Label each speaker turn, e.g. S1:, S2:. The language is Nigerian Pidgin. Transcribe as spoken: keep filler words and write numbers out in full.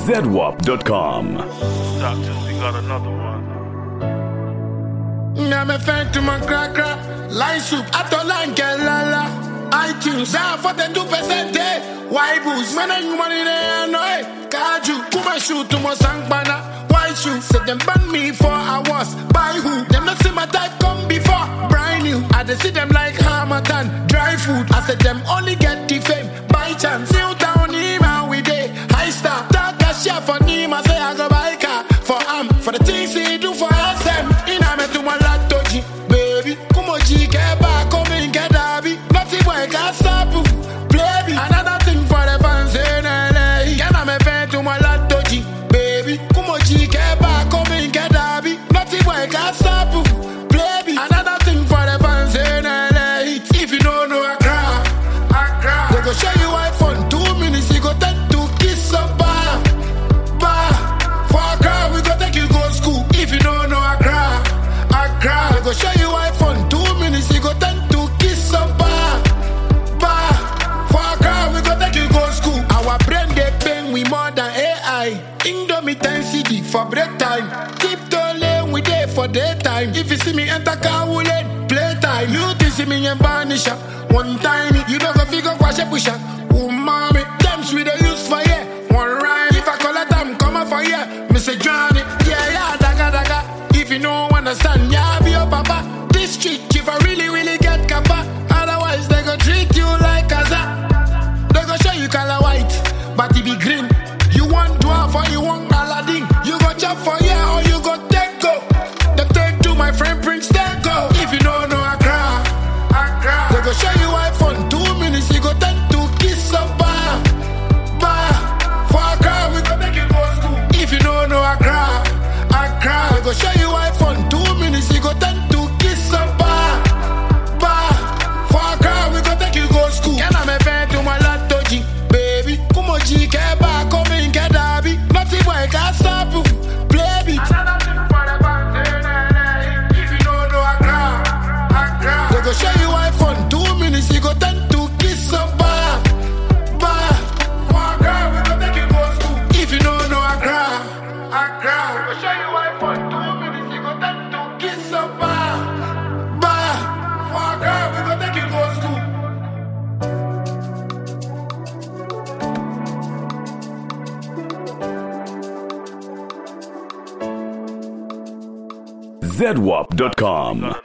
S1: Z W A P dot com.
S2: Stop till we got another one.
S3: Now me fan to my crack crack. Line soup, atolan kelala. iTunes, down forty-two percent day. Why boost? Man, ain't money there, no. Kaju, kuma shoot to my sang banner. Why shoot? Said them ban me for hours. By who? Them not see my type come before. Brand new. I dey see them like Hamilton. Dry food. I said them only get the fame by chance. New town, Nima, we day. High star. Talk a share for Nima. Say I go buy car. For am. For the things he do for S M. In a me to my latoji. Baby. Kumoji keba. Come in get dabi. Nothing boy can stop. Baby. Another thing for the fans in L A. Can I me pay to my latoji. Baby. Kumoji keba. Come in get dabi. Nothing boy can stop. Baby. Another thing for the fans in L A. If you don't know I cry, I cry. They go show you iPhone. Two minutes you go tend to kiss a bar. Bar. For a car we go take you go school. If you don't know I cry, I cry. They go show you iPhone. Two minutes you go tend to kiss a bar. Bar. For a car we go take you go school. Our brain they bang we more than A I. Indomie ten C D for break time. Tiptoe lane we there for daytime. If you see me enter car we let playtime. You think see me and vanish one time. You don't go figure wash a push up. Oh mommy, damns we the use for yeah. One rhyme if I call a time come up for yeah. Mister Johnny, yeah yeah daga daga. If you don't understand, yeah be your papa. This street if I really really get kappa. Otherwise they go treat you like Kaza. They go show you color white, but it be green. You want dwarf or you want Aladdin. You go chop for yeah or you go take go. They take to my friend Prince take go. If you don't know I cry, I cry. They go show you iPhone. Two minutes you go tend to kiss a bar. Bar. For a car we go make you go school. If you don't know I cry, I cry. They go show you iPhone. Two minutes you go tend to kiss a bar. Bar. For a car we go take you go school. Can I me pay to my latoji? Baby, kumoji keba, come in get dabi. Nothing boy can stop you, baby. Another thing for the fans in L A. If you don't know I cry, I cry. They go show you iPhone. Two minutes you go tend to kiss a bar. Bar. For a car we go take you go school. If you don't know I cry, I cry. They go show you iPhone. Two minutes you go tend to kiss a bar. Bar. For a car we go take you go school.
S1: Z W A P dot com.